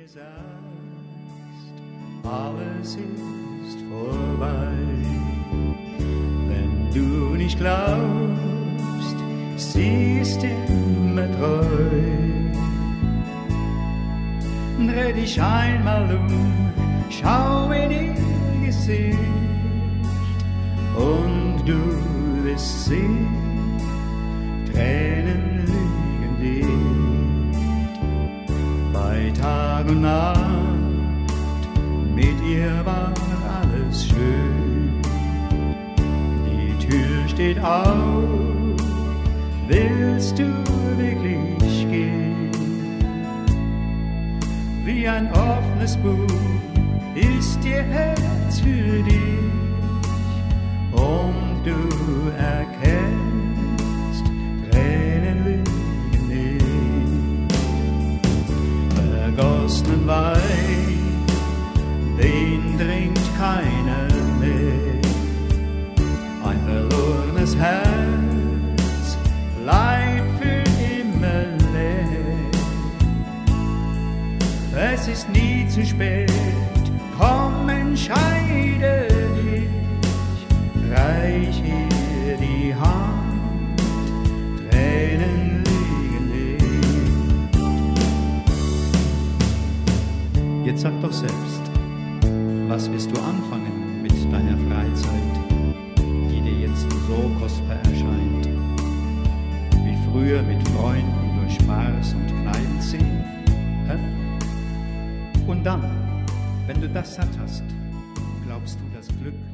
sagst, alles ist vorbei. Wenn du nicht glaubst, sie ist immer treu. Dreh dich einmal um, schau in ihr Gesicht und du wirst sehen, Tränen lügen nicht. Bei Tag und Nacht, mit ihr war alles schön. Die Tür steht auf, willst du wirklich gehen? Wie ein offenes Buch ist ihr Herz für dich und du erkennst, Tränen lügen nicht. Vergossenen Wein, den trinkt keiner mehr. Ein verlorenes Herz bleibt für immer leer. Es ist nie zu spät, komm, entscheide dich, reich ihr die Hand, Tränen liegen nicht. Jetzt sag doch selbst, was wirst du anfangen mit deiner Freizeit, die dir jetzt so kostbar erscheint? Wie früher mit Freunden durch Bars und Kneipen ziehen? Und dann, wenn du das satt hast, glaubst du, das Glück